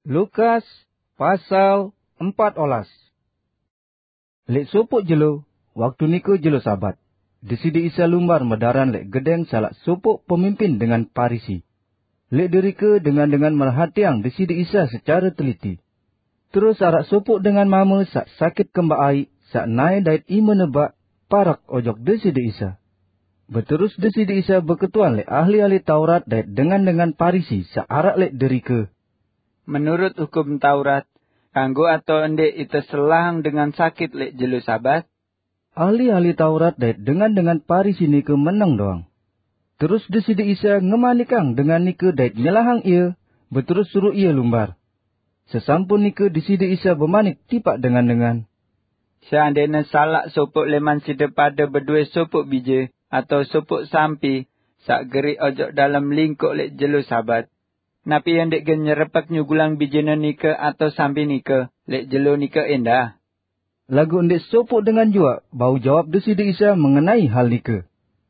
Lukas pasal 14. Lek sopok jelo, waktu niko jelo sabat. Deside Isa lumbar medaran lek gedeng salak sopok pemimpin dengan Parisi. Lek derike dengan merhatiang deside Isa secara teliti. Terus arak sopok dengan mama sak sakit kembak aik, sak naik dait ima nebak, parak ojok deside Isa. Berterus deside Isa berketuan lek ahli-ahli Taurat dait dengan Parisi sak arak lek derike. Menurut hukum Taurat, kanggo atau endek itu selang dengan sakit lek jelu sabat? Ahli-ahli Taurat dait dengan Parisi nike menang doang. Terus deside Isa ngemanikang dengan nike dait nyelahang ia, berterus suruh ia lumbar. Sesampun nike deside Isa bermanik tipak dengan. Seandainya salak sopok leman sida pada berdua sopok bije atau sopok sampi, sak gerik ojok dalam lingkuk lek jelu sabat. Napi yang dek gen nyerepek nyugulang bijena nika atau sampi nika, lek jelo nika endah. Lagu ndek sopok dengan jua, bau jawab deside Isa mengenai hal nika.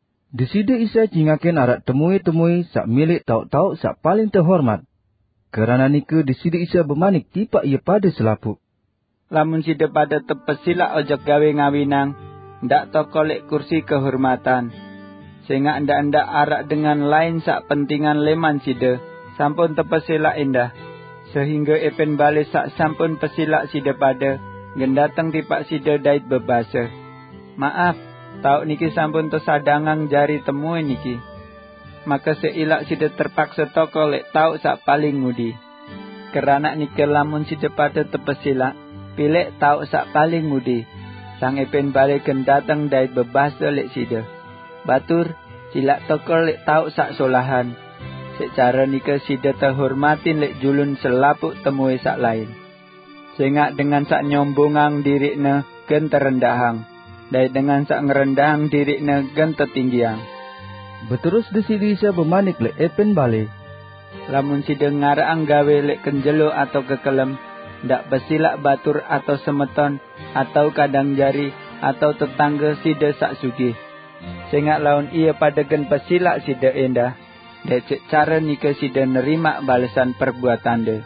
Deside Isa cingaken arak temui sak milik tauk-tauk sak paling terhormat. Kerana nika deside Isa bermanik tipak ia pada selapuk. Lamun sida pada tepesilak ojok gawe ngawinang, ndak toko lek kursi kehormatan. Sehingga ndak arak dengan lain sak pentingan leman sida. Sampun tepesilak indah, sehingga epen bale sak sampun pesilak sida pada, gendateng tipak sida dait bebasa. Maaf, tauk niki sampun tersadangang jari temui niki. Maka seilak sida terpaksa toko lek tauk sak paling ngudi. Kerana niki lamun sida pada tepesilak, pilek tauk sak paling ngudi. Sang epen bale gendateng dait bebasa lek sida. Batur, silak toko lek tauk sak solahan. Secara nika sida terhormatin lek julun selapuk temui sak lain. Sehingga dengan sak nyombongang dirikna gen terendahang. Dan dengan sak ngerendahang dirikna gen tertinggiang. Berterus deside Isa bermanik lek epen bale. Lamun sida ngaraang gawe lek kenjelo atau kekelem, ndak besilak batur atau semeton, atau kadang jari, atau tetangga sida sak sugih. Sehingga laun ia pada gen pesilak sida endah. Dan cara nika sida nerima balasan perbuatan de.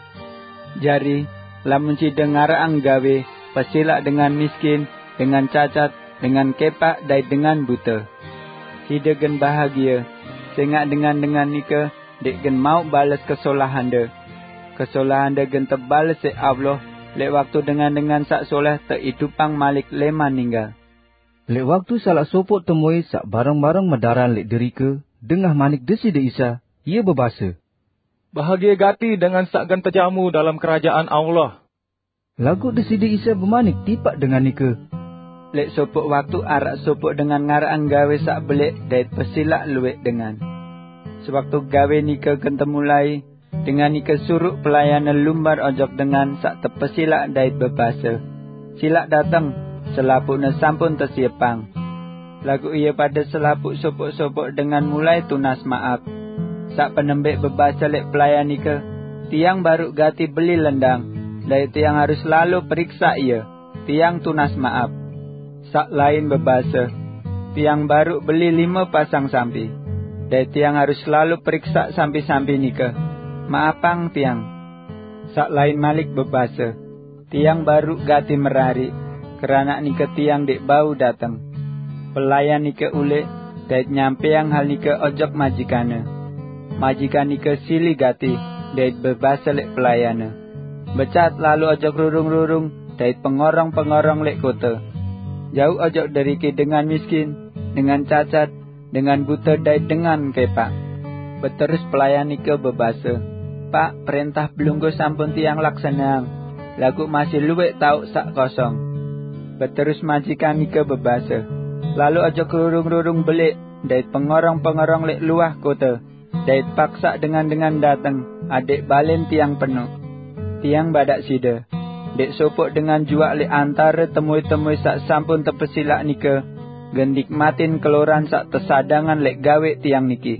Jari, lamun sida ngaraang gawe, pesilak dengan miskin, dengan cacat, dengan kepak, dan dengan buta. Sida gen bahagia, sehingga dengan nika, dek gen mau balas kesolahan de. Kesolahan de gen terbalas se Allah, lek waktu dengan sak soleh teridupang malik leman ninggal. Lek waktu salak sopok temui sak barang-barang medaran lek derike, dengah manik deside Isa, ia berbasa. Bahagia gati dengan sakgan terjamu dalam kerajaan Allah. Lagu deside Isa bermanik tipak dengan nika. Lek sopok waktu arak sopok dengan ngaraang gawe sak belik dait pesilak luwek dengan. Sewaktu gawe nika kenta mulai, dengan nika suruh pelayanan lumbar ojok dengan sak tepesilak dait berbasa. Silak datang, selapuknya sampun tersiepang. Lagu ia pada selapuk sopok-sopok dengan mulai tunas maaf. Sak penembek berbasa lek pelayan nika, tiang baru gati beli lendang, dan tiang harus lalu periksa ia, tiang tunas maaf. Sak lain berbasa, tiang baru beli 5 pasang sampi, dan tiang harus lalu periksa sampi-sampi nika. Maafang tiang. Sak lain malik berbasa, tiang baru gati merari, kerana nika tiang dek bau datang. Pelayan nika ule, dait nyampeang hal nika ojok majikana. Majikan nika sili gati, dait berbasa lek pelayana. Becat lalu ojok rurung-rurung, dait pengorong-pengorong lek kota. Jauh ojok dari ke dengan miskin, dengan cacat, dengan buta dait dengan kepak. Berterus pelayan nika berbasa, Pak, perintah belunggu sampun tiang laksanang, lagu masih luwek tauk sak kosong. Berterus majikan nika berbasa, lalu ojok rurung-rurung belik, dait pengorong-pengorong lek luah kota, dait paksa dengan datang, adik balen tiang penuh. Tiang badak sida, dek sopok dengan juak lek antara temui-temui sak sampun terpesilak nika, gendik matin keluran sak tersadangan lek gawe tiang niki.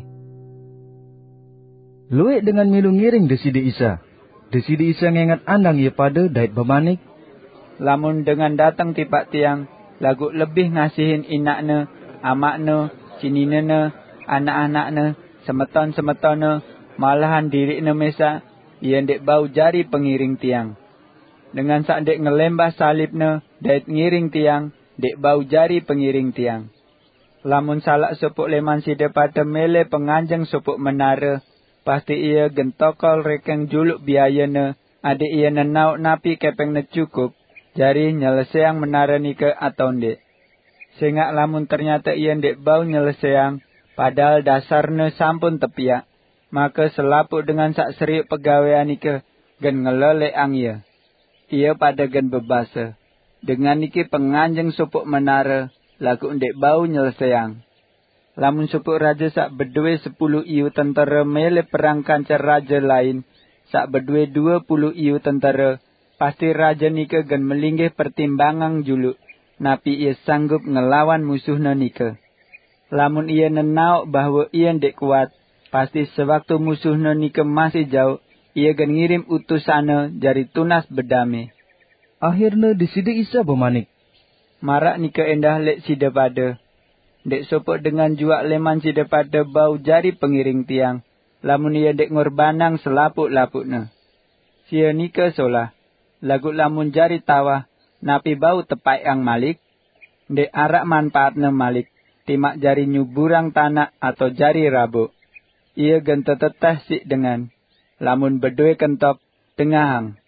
Luwek dengan milu ngiring deside Isa. Deside Isa ngengat andang ia pada dait bermanik. Lamun dengan datang tipak tiang, lagu lebih ngasihin inakne, amakne, cininene, anak-anakne, semeton-semetone, malahan dirikne mesa, ia ndek bau jari pengiring tiang. Dengan sak ndek ngelembah salibne, dait ngiring tiang, ndek bau jari pengiring tiang. Lamun salak sopok leman sida pada mele penganjeng sopok menara, pasti ia gentokol rekeng juluk biayane, adik ia nenauk napi kepeng ne cukup, jari nyeleseang menara nike atau ndek. Sehingga lamun ternyata ia ndek bau nyeleseang, padahal dasarne sampun tepiak, maka selapuk dengan sak seriuk pegawaian nike, gen ngeleleang ia. Ia pada gen bebasa, dengan niki penganjeng sopok menara, laku ndek bau nyeleseang. Lamun sopok raja sak bedue 10 iu tentara mele perang kancar raja lain, sak bedue 20 iu tentara, pasti raja nike gen melinggih pertimbangan juluk, napi ia sanggup ngelawan musuhna nike. Lamun ia nenauk bahwa ia ndek kuat, pasti sewaktu musuhna nike masih jauh, ia gen ngirim utusane jari tunas bedame. Akhirnya disida Isa bemanik, Marak nike endah lek sida pada. Dek sopok dengan juak leman sida pada bau jari pengiring tiang, lamun ia dek ngorbanang selapuk-lapukna. Sia nike solah, lagu lamun jari tawah, napi bau tepai ang malik, dek arak manfaatna malik, timak jari nyuburang tanah atau jari rabuk. Ia gen teteteh sik dengan, lamun bedue kentok, tengahang.